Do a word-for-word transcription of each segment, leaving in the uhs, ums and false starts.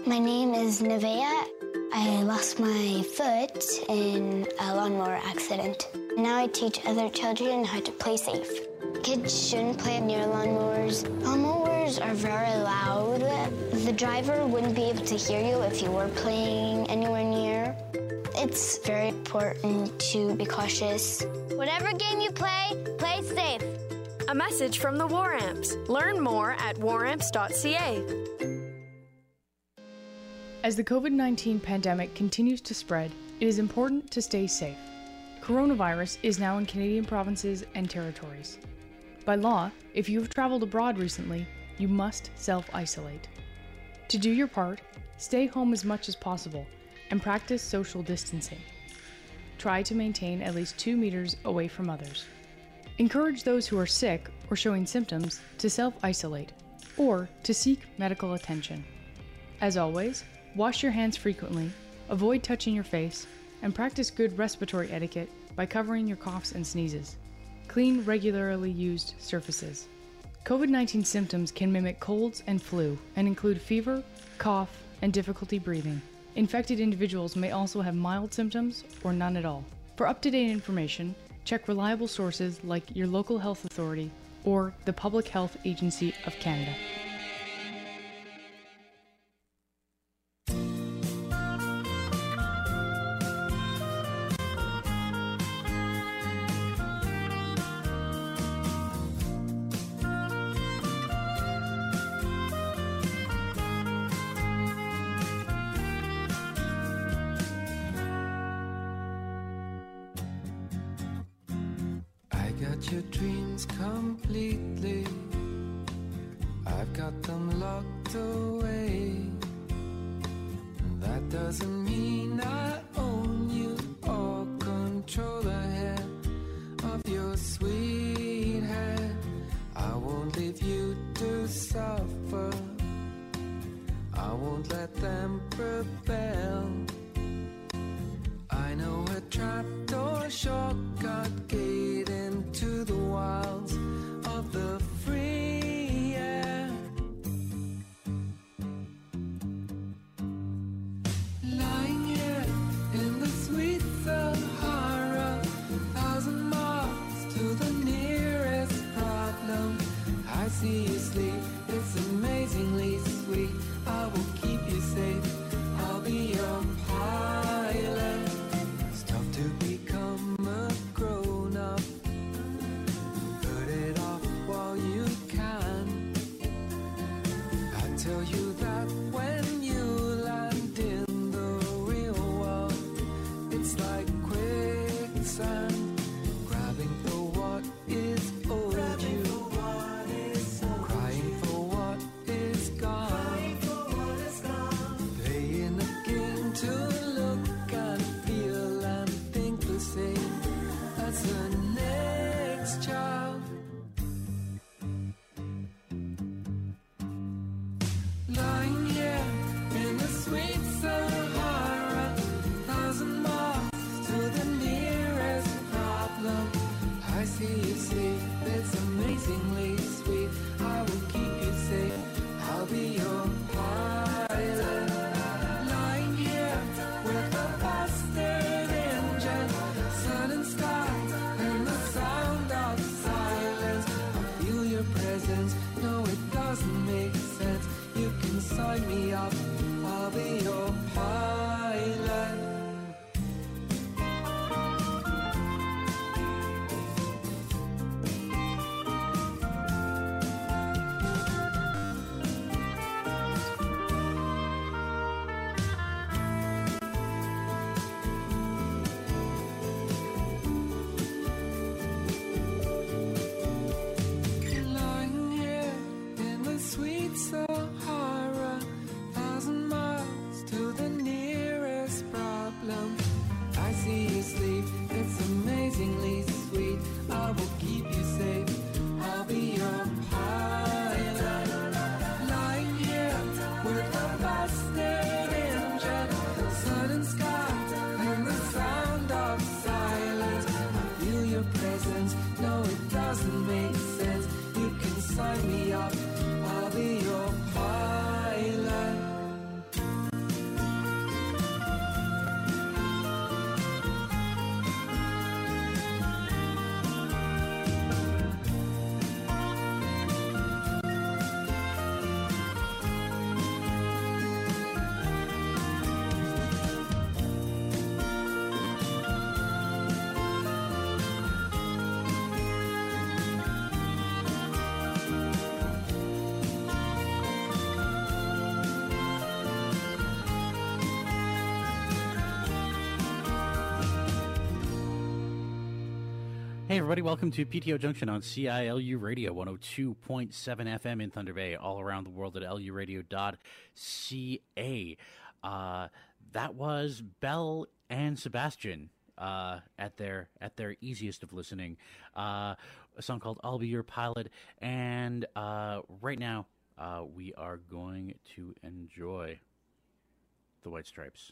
My name is Nevaeh. I lost my foot in a lawnmower accident. Now I teach other children how to play safe. Kids shouldn't play near lawnmowers. Lawnmowers are very loud. The driver wouldn't be able to hear you if you were playing anywhere near. It's very important to be cautious. Whatever game you play, play safe. A message from the War Amps. Learn more at war amps dot c a. As the covid nineteen pandemic continues to spread, it is important to stay safe. Coronavirus is now in Canadian provinces and territories. By law, if you have traveled abroad recently, you must self-isolate. To do your part, stay home as much as possible and practice social distancing. Try to maintain at least two meters away from others. Encourage those who are sick or showing symptoms to self-isolate or to seek medical attention. As always, wash your hands frequently, avoid touching your face, and practice good respiratory etiquette by covering your coughs and sneezes. Clean regularly used surfaces. covid nineteen symptoms can mimic colds and flu and include fever, cough, and difficulty breathing. Infected individuals may also have mild symptoms or none at all. For up-to-date information, check reliable sources like your local health authority or the Public Health Agency of Canada. Your dreams completely, I've got them locked away. That doesn't mean I own you or control the hair of your sweet head. I won't leave you to suffer, I won't let them rebel. I know a trapdoor shortcut gate into the wilds of the free air. Lying here in the sweet Sahara, thousand miles to the nearest problem. I see you sleep, it's amazingly sweet. I will keep you safe, I'll be your pilot. To become a grown-up, put it off while you can. I tell you that when you land in the real world, it's like quicksand, grabbing for what is owed you, crying for what is gone, playing a game to look and feel and the same as the next child. Lying here in the sweet Sahara, thousand miles to the nearest problem. I see you sleep, it's amazingly sweet. I will keep you safe, I'll be your pilot. Lying here with a bastard engine, sun and sky, and the sound of silence. I feel your presence, no it doesn't make sense. You can sign me up, I'll be your pilot. Sahara, thousand miles to Hey everybody, welcome to P T O Junction on C I L U Radio one oh two point seven F M in Thunder Bay, all around the world at L U radio dot C A. Uh, that was Belle and Sebastian uh, at their at their easiest of listening. Uh, a song called I'll Be Your Pilot. And uh, right now, uh, we are going to enjoy the White Stripes.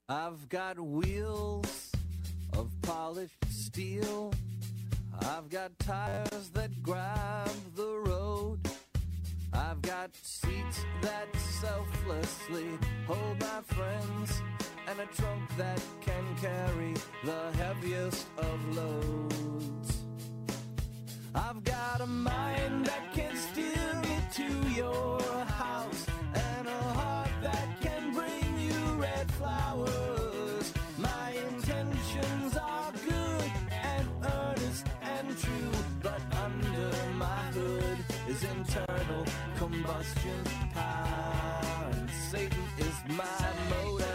I've got wheels of polished steel. I've got tires that grab the road. I've got seats that selflessly hold my friends, and a trunk that can carry the heaviest of loads. I've got a mind that can steer me to your house, and a heart that can bring you red flowers. My intentions are good and earnest and true, but under my hood is internal combustion power, and Satan is my motor.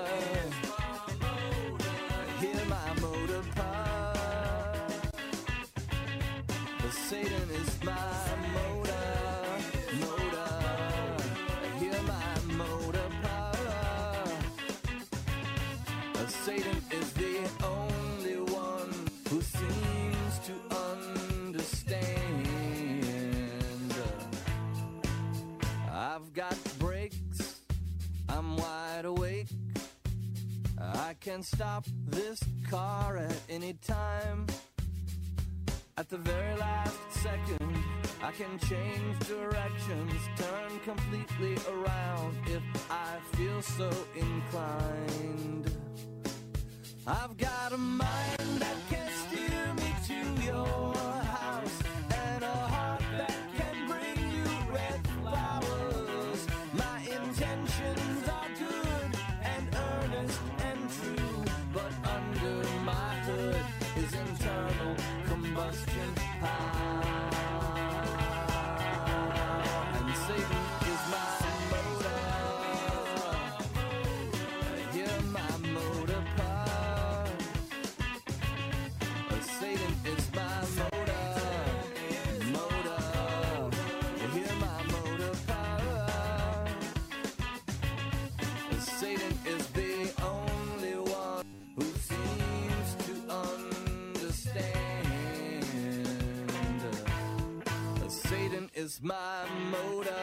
Hear my motor pump. Satan is my motor, motor. Hear my motor pump. Satan is the only one who seems to understand. I've got brakes, I'm wide awake. I can stop this car at any time. At the very last second, I can change directions, turn completely around if I feel so inclined. I've got a mind that can steer me to your house, and a heart that can bring you red flowers. My intentions are good and earnest and true, but under my hood is internal combustion power, and Satan is my motor. Hear my motor pump. Satan is my motor, motor. Hear my motor pump. Satan is the only one who seems to understand. Satan is my motor.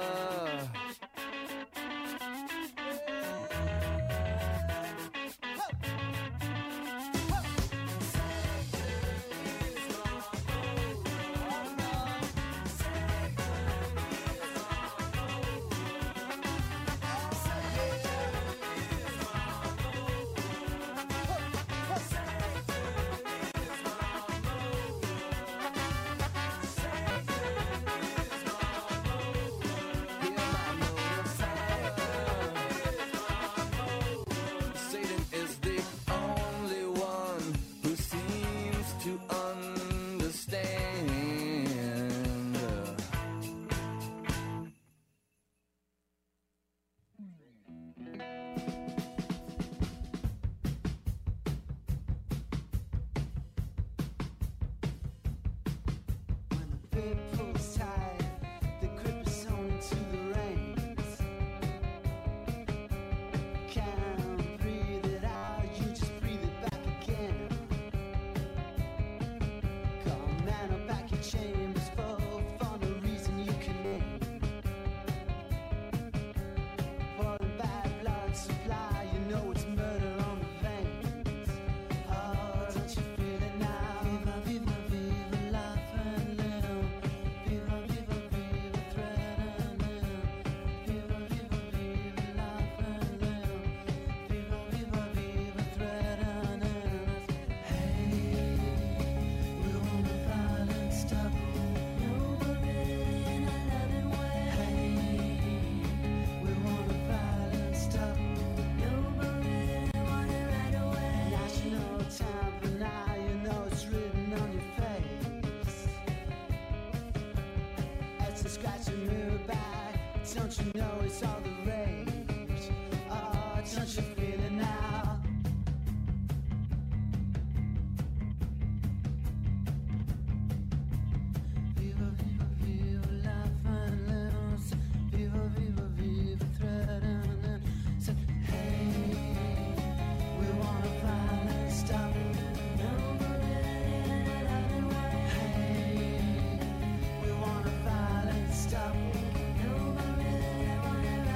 Don't you know it's all the rage? Oh, don't you feel it now? Viva, viva, viva la violence. Viva, viva, viva threat and then say, hey, we want to finally stop it. Hey, we want to finally stop it.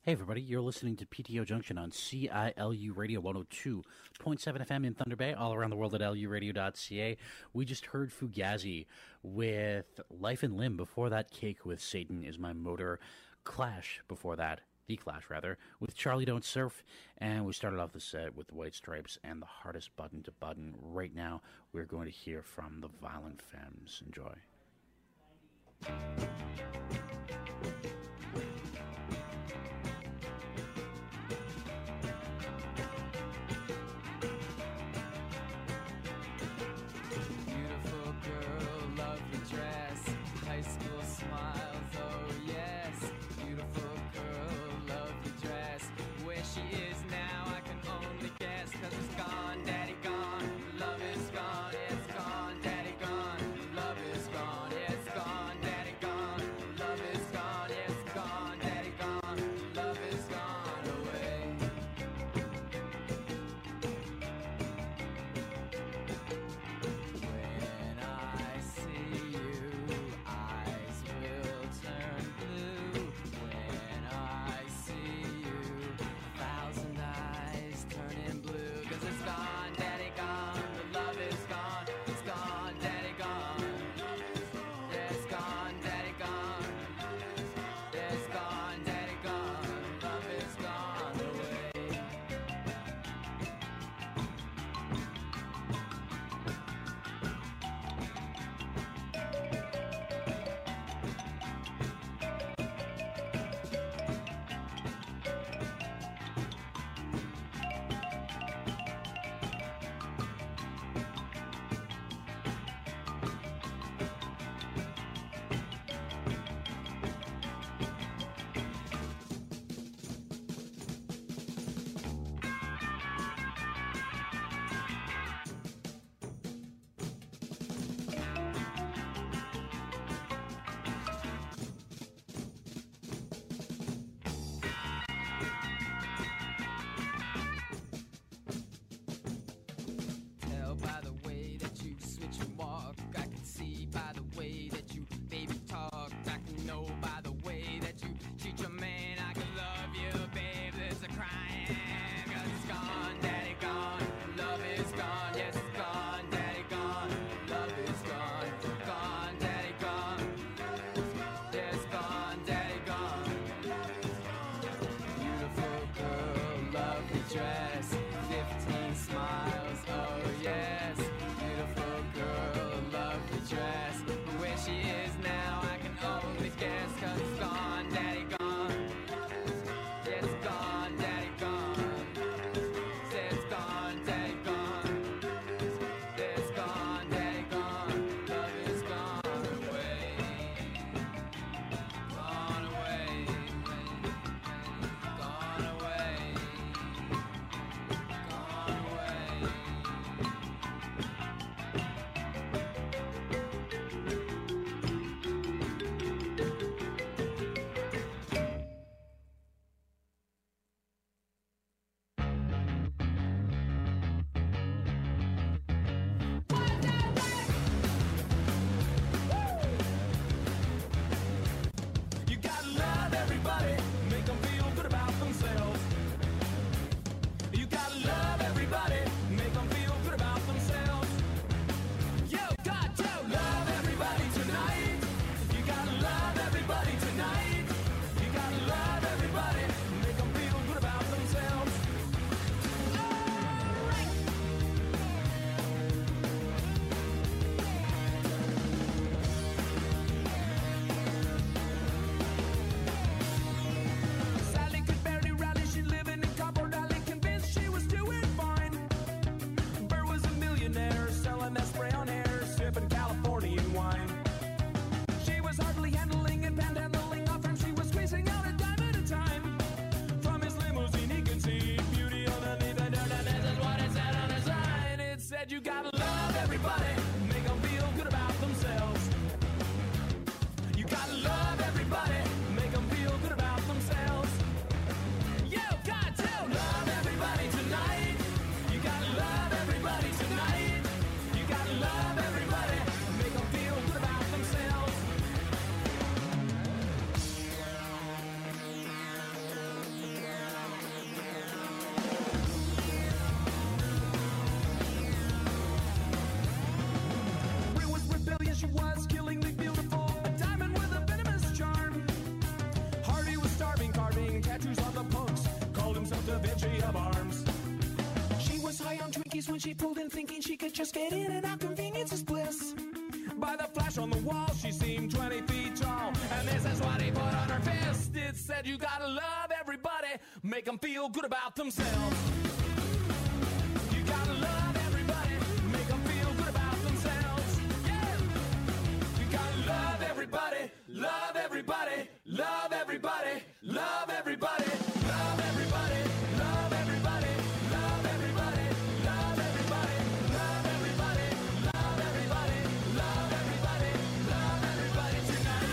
Hey everybody, you're listening to P T O Junction on C I L U Radio one oh two point seven F M in Thunder Bay, all around the world at L U radio dot C A. We just heard Fugazi with Life and Limb. Before that, Cake with Satan Is My Motor. Clash before that, The Clash rather, with Charlie Don't Surf. And we started off the set with the White Stripes and The Hardest Button to Button. Right now, we're going to hear from the Violent Femmes. Enjoy. squeeze when she pulled in, thinking she could just get in and out. Convenience is bliss. By the flash on the wall, she seemed twenty feet tall. And this is what he put on her fist. It said, you gotta love everybody, make them feel good about themselves. You gotta love everybody, make them feel good about themselves. Yeah! You gotta love everybody, love everybody, love everybody, love everybody, love everybody, love everybody, love everybody, love everybody, love everybody, love everybody, love everybody, love everybody tonight.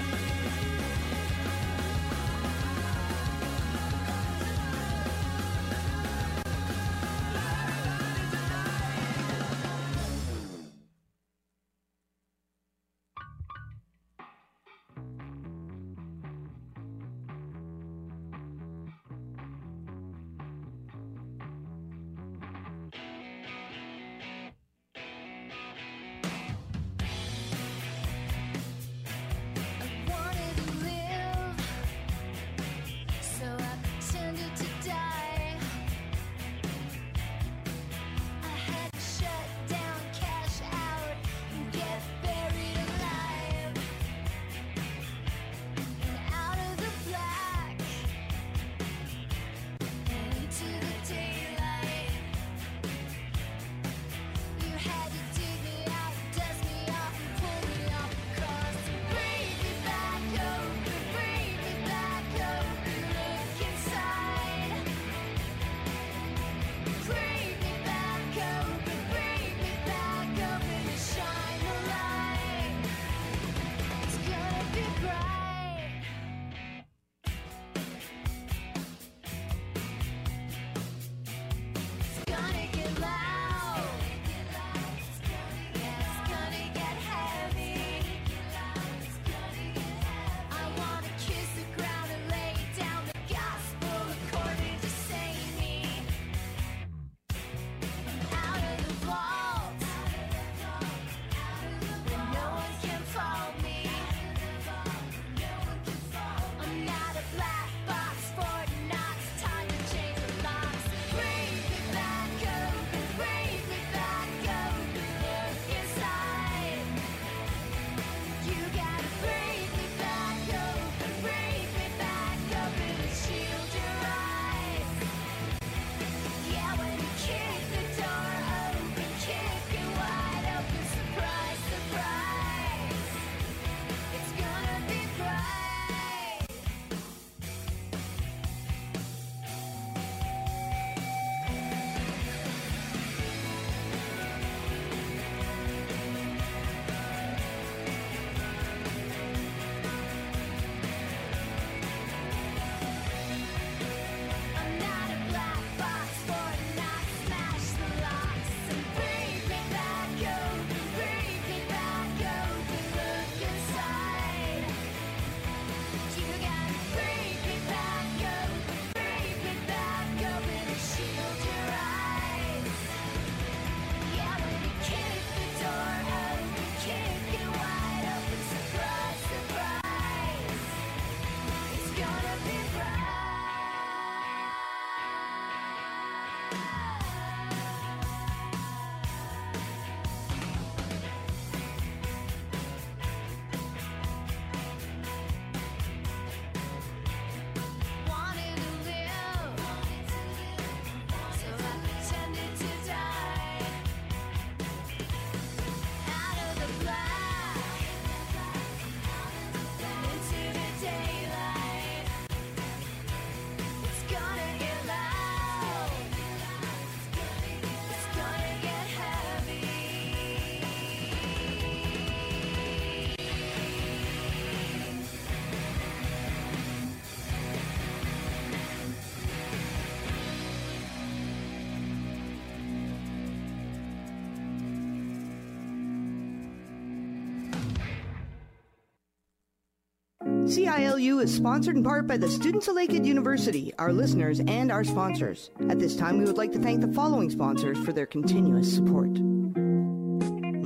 C I L U is sponsored in part by the students of Lakehead University, our listeners, and our sponsors. At this time, we would like to thank the following sponsors for their continuous support.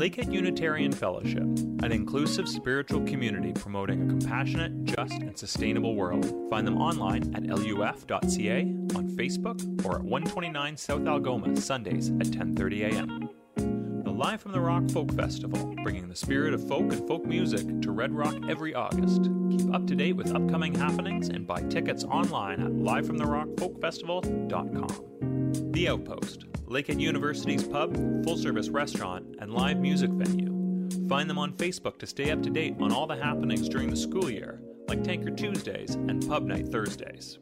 Lakehead Unitarian Fellowship, an inclusive spiritual community promoting a compassionate, just, and sustainable world. Find them online at L U F dot C A, on Facebook, or at one twenty-nine South Algoma, Sundays at ten thirty a.m. The Live from the Rock Folk Festival, bringing the spirit of folk and folk music to Red Rock every August. Keep up to date with upcoming happenings and buy tickets online at live from the rock folk festival dot com. The Outpost, Lakehead University's pub, full-service restaurant, and live music venue. Find them on Facebook to stay up to date on all the happenings during the school year, like Tanker Tuesdays and Pub Night Thursdays.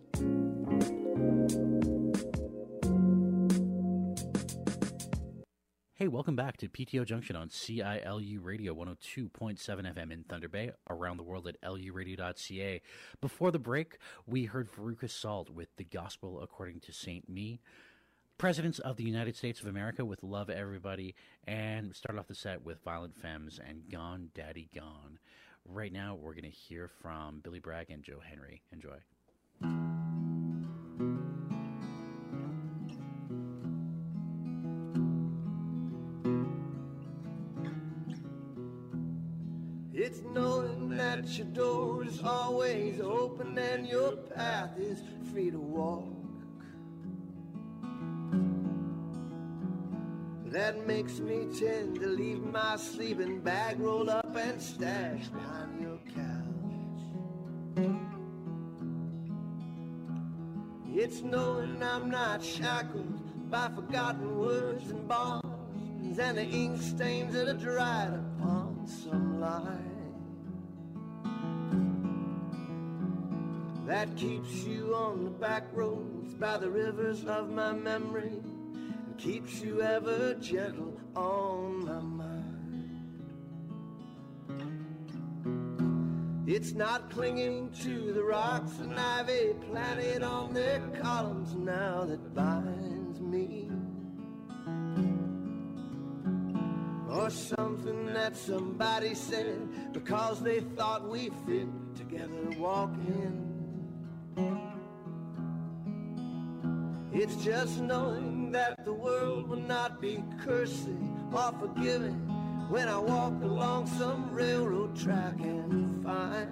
Hey, welcome back to P T O Junction on C I L U Radio one oh two point seven F M in Thunder Bay, around the world at L U radio dot C A. Before the break, we heard Veruca Salt with The Gospel According to Saint Me, Presidents of the United States of America with Love Everybody, and start off the set with Violent Femmes and Gone Daddy Gone. Right now, we're going to hear from Billy Bragg and Joe Henry. Enjoy. It's knowing that your door is always open and your path is free to walk. That makes me tend to leave my sleeping bag rolled up and stashed behind your couch. It's knowing I'm not shackled by forgotten words and bonds and the ink stains that are dried upon some line. That keeps you on the back roads by the rivers of my memory and keeps you ever gentle on my mind. It's not clinging to the rocks and ivy planted on their columns now that binds me, or something that somebody said because they thought we fit together walking. It's just knowing that the world will not be cursing or forgiving when I walk along some railroad track and find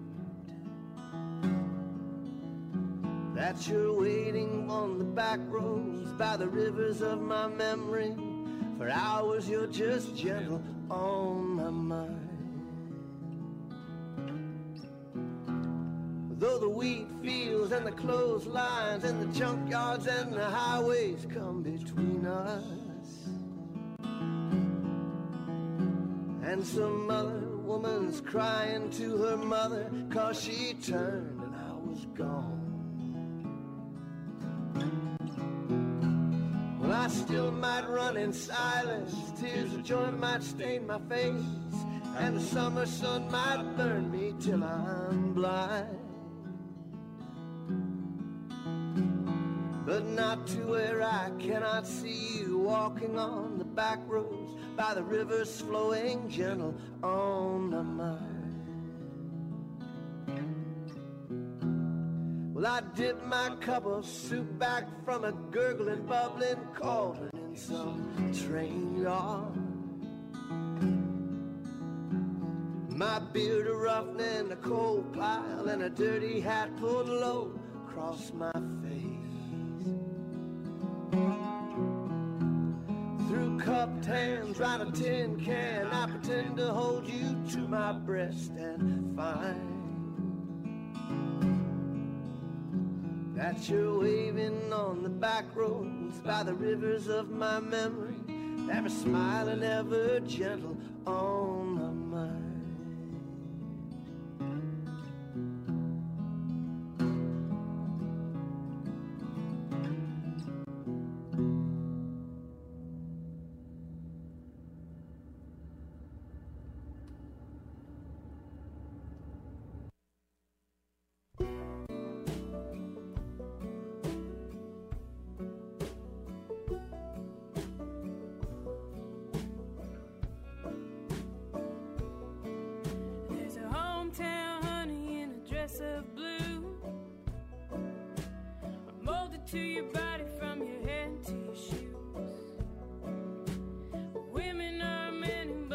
that you're waiting on the back roads by the rivers of my memory. For hours you're just gentle on my mind. Though the wheat fields and the clotheslines and the junkyards and the highways come between us, and some other woman's crying to her mother 'cause she turned and I was gone. Well, I still might run in silence, tears of joy might stain my face, and the summer sun might burn me till I'm blind. But not to where I cannot see you walking on the back roads by the rivers flowing gentle on my mind. Well, I dip my cup of soup back from a gurgling, bubbling cauldron in some train yard. My beard a roughening a coal pile and a dirty hat pulled low across my face. Through cupped hands, right a tin can, I pretend to hold you to my breast and find that you're waving on the back roads by the rivers of my memory, ever smiling, ever gentle on my mind. To your body from your head to your shoes. Women are many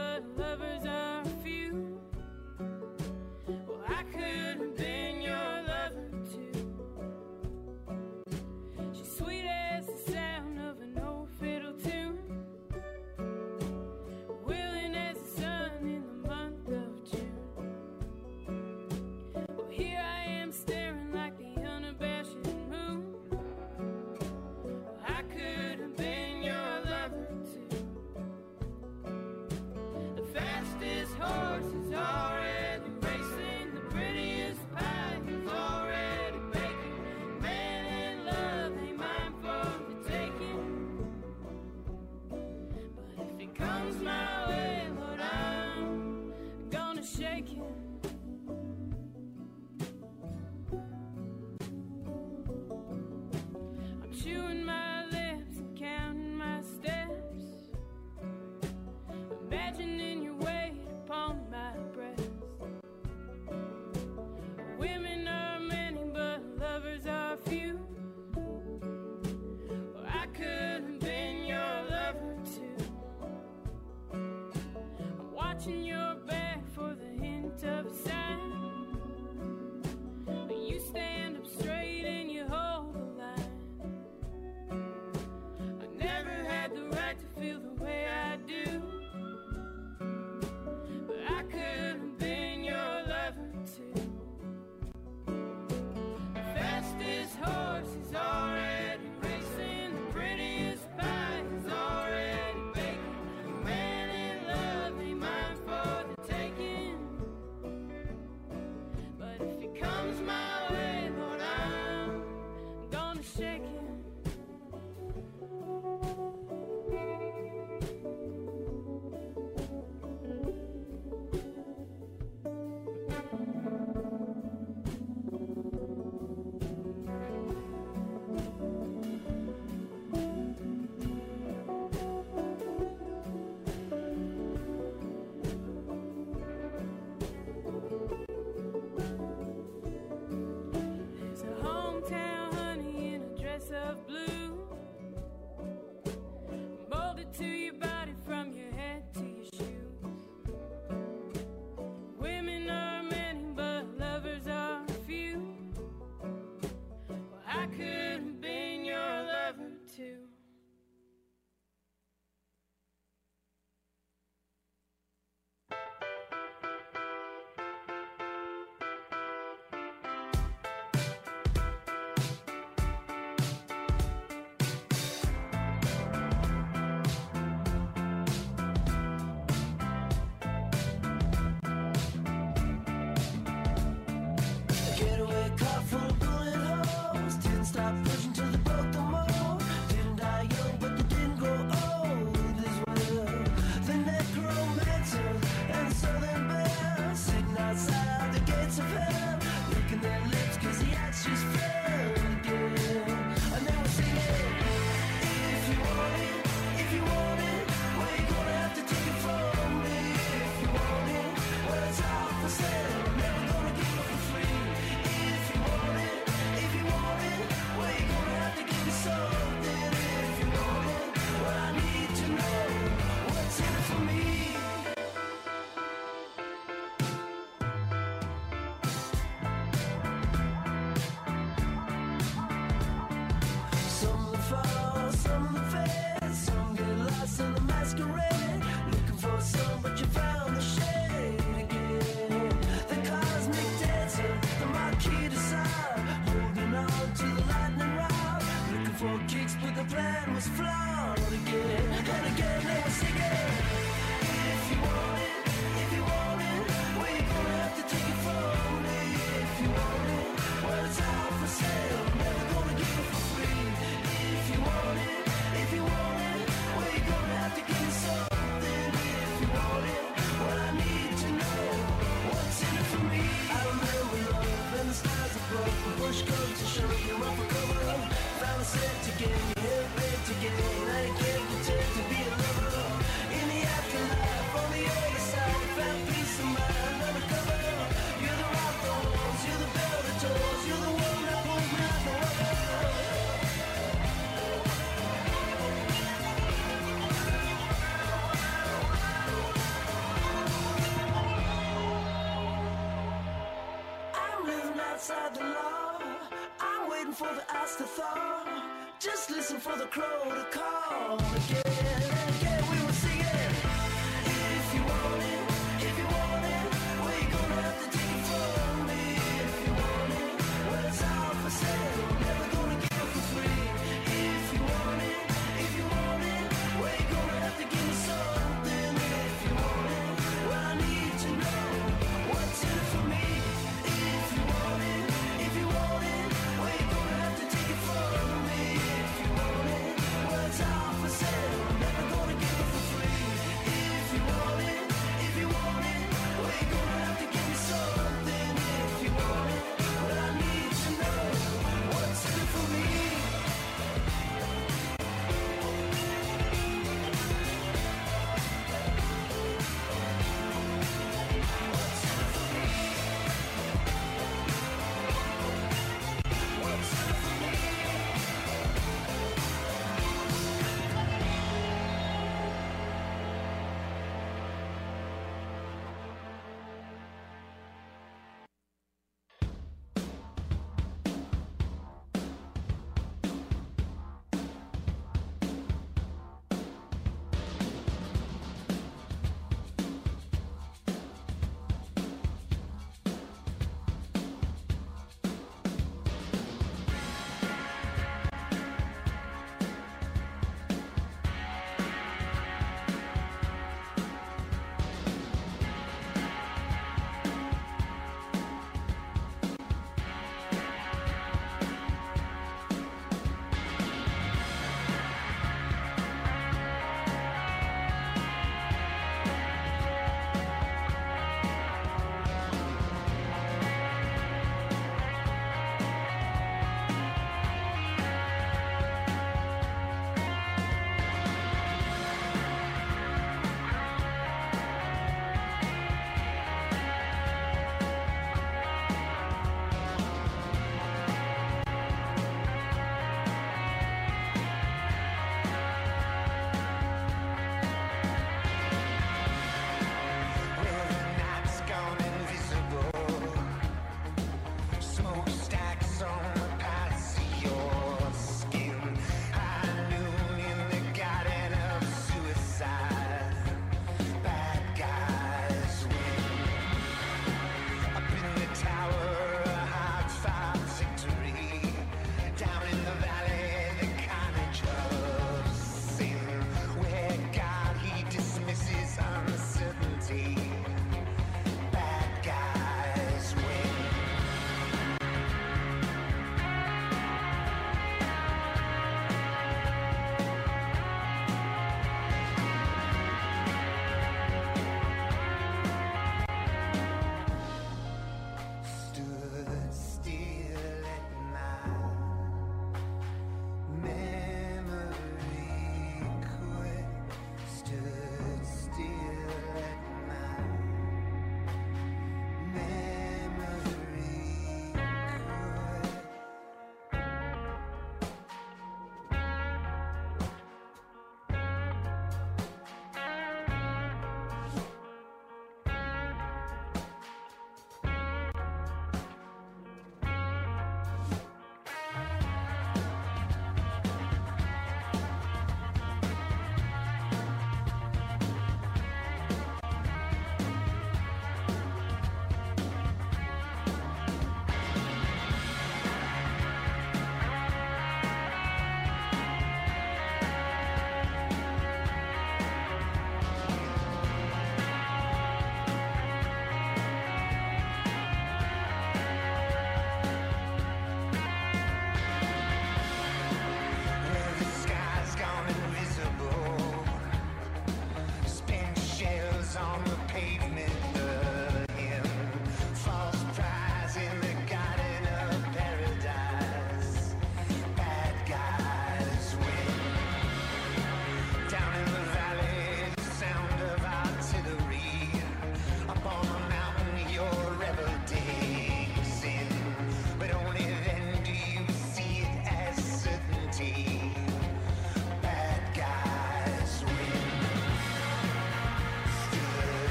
for kicks, but the plan was flawed again. And again they were singing, if you want it, if you want it, well you're gonna have to take it from me. If you want it, well it's out for sale, never gonna give it for free. If you want it, if you want it, well you're gonna have to give me something. If you want it, well I need to know what's in it for me. I remember love and the stars above, the push comes to show you up for cover. Found a set again, you hit big again. I can't pretend to be a lover. In the afterlife, on the other side, found peace of mind undercover. You're the rock the walls, you're the bell that tolls, you're the one that pulls me out the rubber. I'm living outside the law. I'm waiting for the ice to thaw. Just listen for the crow to call again and again. We were singing, if you want it, if you want it, well you're gonna have to take it from me. If you want it, well it's all for sale, never gonna give it for free. If you want it, if you want it, well you're gonna have to give me something. If you want it, well I need to know what's in it for me. If you want it, if you want it, well you're gonna have to take it from me. If you want it, well it's all for sale, never gonna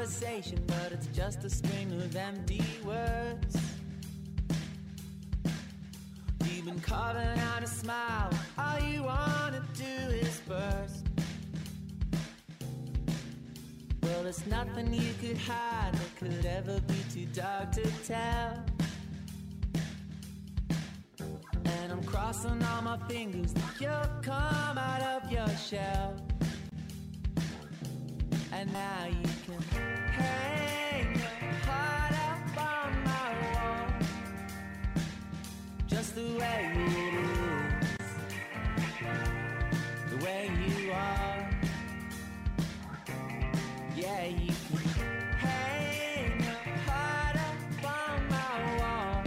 conversation, but it's just a string of empty words. You've been carving out a smile, all you wanna do is burst. Well, there's nothing you could hide that could ever be too dark to tell. And I'm crossing all my fingers that you'll come out of your shell. And now you can hang your heart up on my wall, just the way it is, the way you are. Yeah, you can hang your heart up on my wall.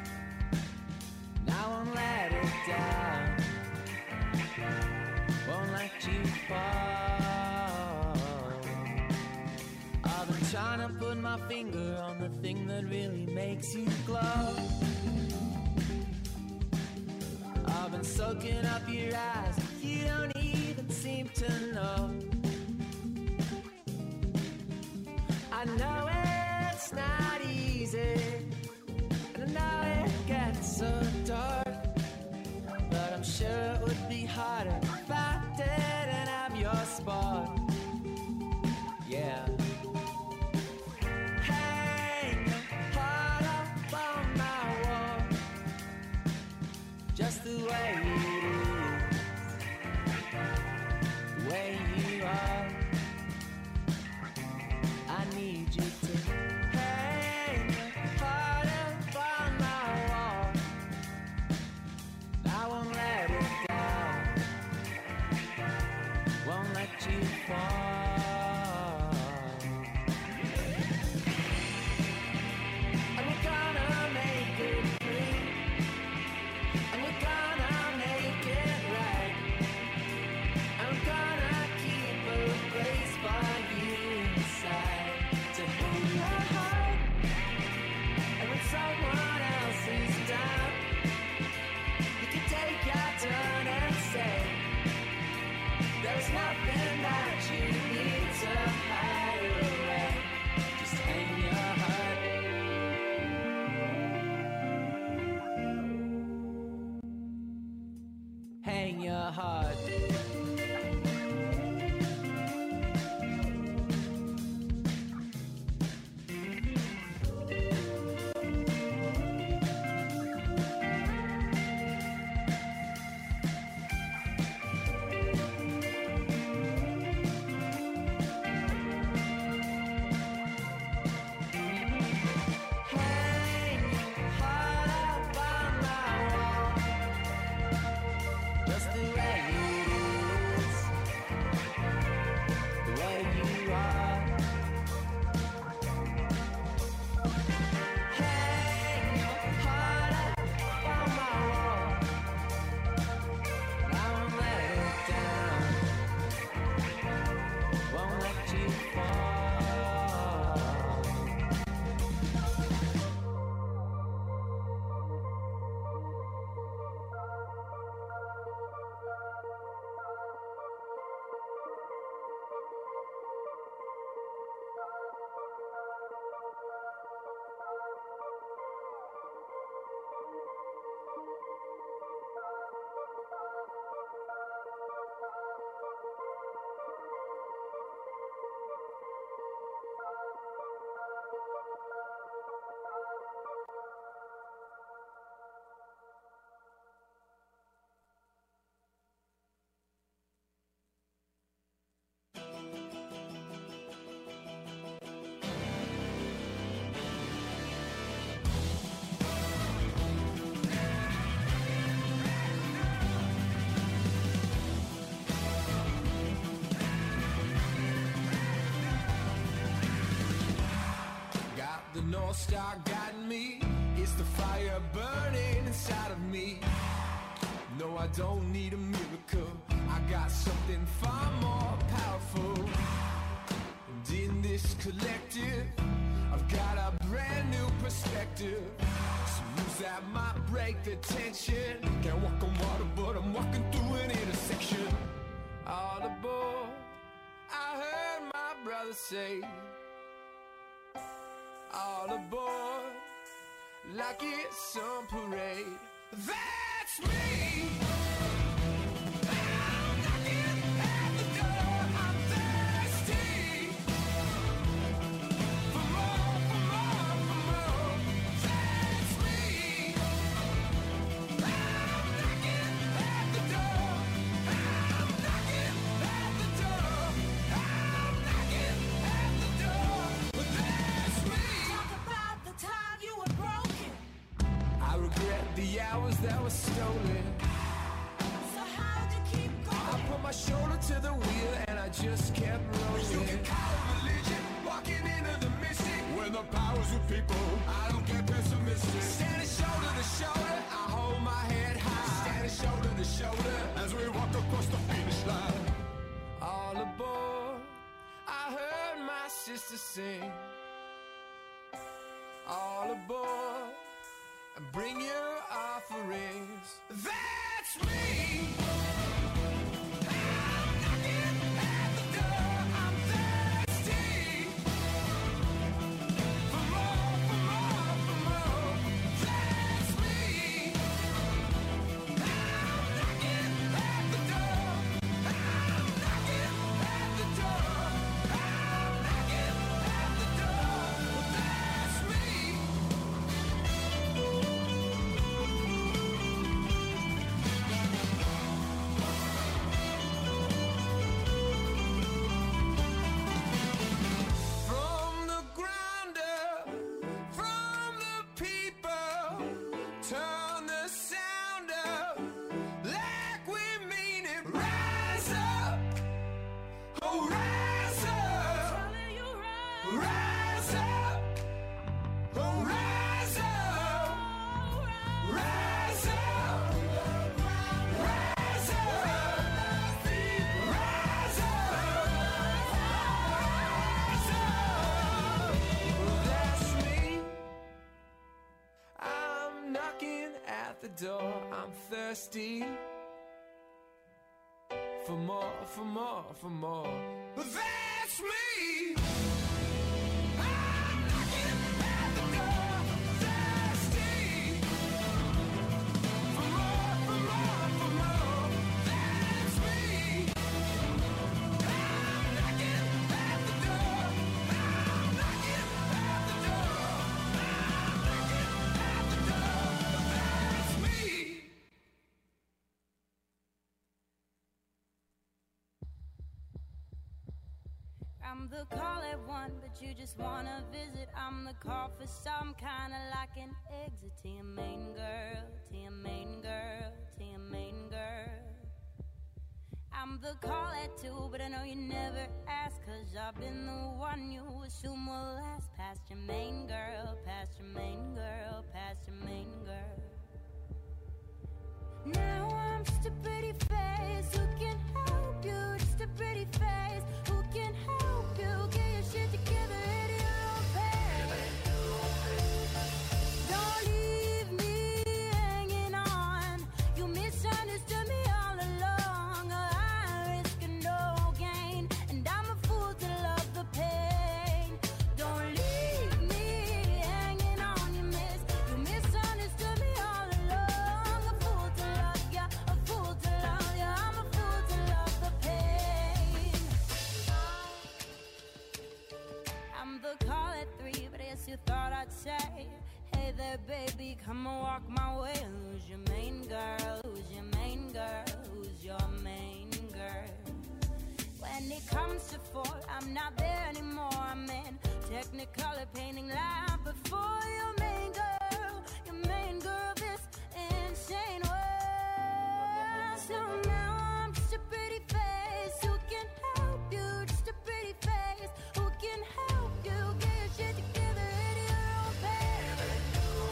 I won't let it down, won't let you fall. I've been trying to put my finger on the thing that really makes you glow. I've been soaking up your eyes, you don't even seem to know. I know it's not easy, and I know it gets so dark, but I'm sure it would be harder if I didn't have your spark. Yeah. Hang your heart up on my wall, just the way it is, the way you are. I need you to hang your heart up on my wall. I won't let it down, won't let you fall. And we're gonna make it free, and we're gonna make it right, and I'm gonna keep a place for you inside. Someone else is down, you can take your turn and say there's nothing that you need to hide away. Just hang your heart. Hang your heart. North Star guiding me, it's the fire burning inside of me. No, I don't need a miracle, I got something far more powerful. And in this collective, I've got a brand new perspective. Some moves that might break the tension. Can't walk on water, but I'm walking through an intersection. All aboard, I heard my brother say, all aboard, like it's some parade. That's me. I'm knocking at the door. I'm thirsty for more, for more, for more. That's me. I'm knocking at the door. I'm knocking at the door. I'm knocking at the door. That's me. Talk about the time you were broken. I regret the hours that were stolen. So how'd you keep going? I put my shoulder to the wheel and I just kept rolling. You can call it religion, walking into the mystic. When the power's with people, I don't get pessimistic. Standing shoulder to shoulder, I hold my head high. Standing shoulder to shoulder as we walk across the finish line. All aboard, I heard my sister sing. All aboard, and bring your offerings. That's me. I'm knocking at the door. I'm thirsty for more, for more, for more. That's me. I'm knocking at the door. I'm knocking at the door. I'm knocking at the door. That's me. From the ground up, from the people, turn the sound up like we mean it. Rise up, oh rise up, rise up, oh rise up, rise up, rise up, rise up. That's me. I'm knocking at the door. I'm thirsty for more, for more, for more. That's me. I'm knocking at the door. Thirsty for more, for more, for more. That's me. I'm knocking at the door. I'm knocking at the door. I'm knocking at the door. That's me. I'm the call at one, but you just wanna visit. I'm the call for some kind of like an exit to your main girl, to your main girl, to your main girl. I'm the call at two, but I know you never ask, cause I've been the one you assume will last. Past your main girl, past your main girl, past your main girl. Now I'm just a pretty face. Who can help you? Just a pretty face. Who can help you? Get your shit together at your own pace. Don't leave me hanging on. You misunderstood me all along. I risk no gain, and I'm a fool to love the pain. Don't leave me hanging on, you miss. You misunderstood me all along. A fool to love ya, a fool to love ya. I'm a fool to love the pain. I'm the call at three, but I guess you thought I'd say, hey there, baby, come and walk my way. Who's your main girl? Who's your main girl? Who's your main girl? When it comes to four, I'm not there anymore. I'm in Technicolor painting line before your main girl. Your main girl, this insane world. So now I'm just a pretty face. Who can help you? Just a pretty face. Who can help you? Get your shit together at your own pace.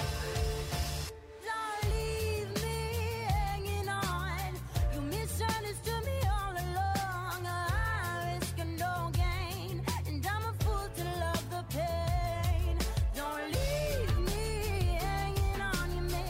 Don't leave me hanging on. You misunderstood me all along. I risk no gain, and I'm a fool to love the pain. Don't leave me hanging on. You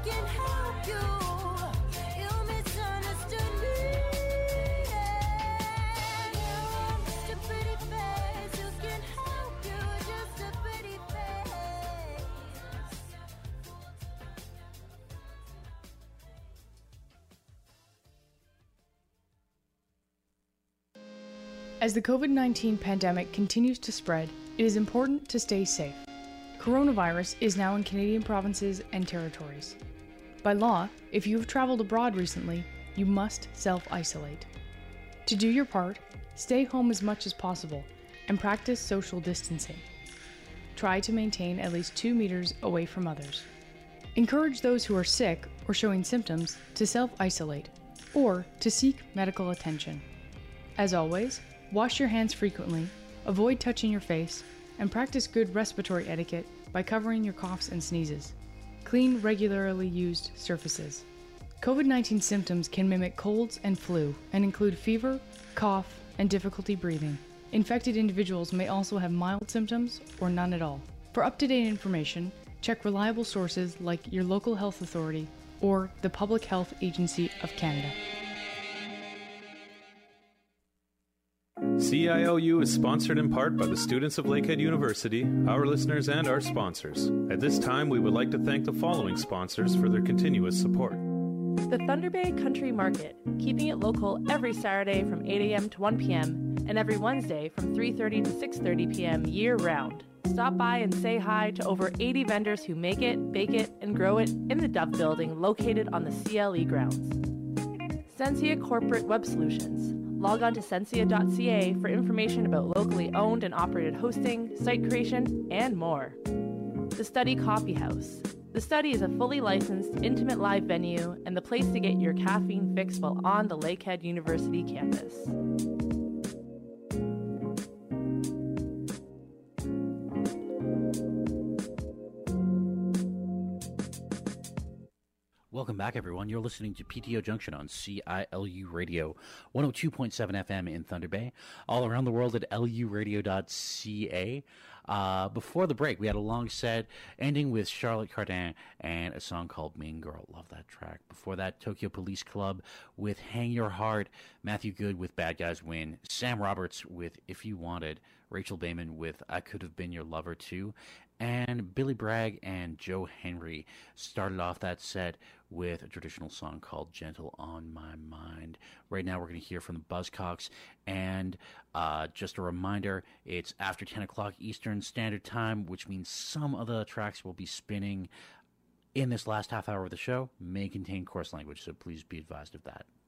can help you. You misunderstood me. Yeah. You're just a pretty face. You can help you. Just a pretty face. As the COVID nineteen pandemic continues to spread, it is important to stay safe. Coronavirus is now in Canadian provinces and territories. By law, if you have traveled abroad recently, you must self-isolate. To do your part, stay home as much as possible and practice social distancing. Try to maintain at least two meters away from others. Encourage those who are sick or showing symptoms to self-isolate or to seek medical attention. As always, wash your hands frequently, avoid touching your face, and practice good respiratory etiquette by covering your coughs and sneezes. Clean regularly used surfaces. COVID nineteen symptoms can mimic colds and flu and include fever, cough, and difficulty breathing. Infected individuals may also have mild symptoms or none at all. For up-to-date information, check reliable sources like your local health authority or the Public Health Agency of Canada. C I L U is sponsored in part by the students of Lakehead University, our listeners, and our sponsors. At this time, we would like to thank the following sponsors for their continuous support. The Thunder Bay Country Market, keeping it local every Saturday from eight a.m. to one p.m. and every Wednesday from three thirty to six thirty p.m. year-round. Stop by and say hi to over eighty vendors who make it, bake it, and grow it in the Dove Building located on the C L E grounds. Sensia Corporate Web Solutions. Log on to sensia dot c a for information about locally owned and operated hosting, site creation, and more. The Study Coffee House. The Study is a fully licensed, intimate live venue and the place to get your caffeine fix while on the Lakehead University campus. Welcome back, everyone. You're listening to P T O Junction on C I L U Radio, one oh two point seven F M in Thunder Bay, all around the world at L U radio dot C A. Uh, before the break, we had a long set ending with Charlotte Cardin and a song called Mean Girl. Love that track. Before that, Tokyo Police Club with Hang Your Heart, Matthew Good with Bad Guys Win, Sam Roberts with If You Wanted, Rachel Bayman with I Could Have Been Your Lover Too, and Billy Bragg and Joe Henry started off that set with a traditional song called Gentle on My Mind. Right now we're going to hear from the Buzzcocks, and uh, just a reminder, it's after ten o'clock Eastern Standard Time, which means some of the tracks will be spinning in this last half hour of the show may contain coarse language, so please be advised of that.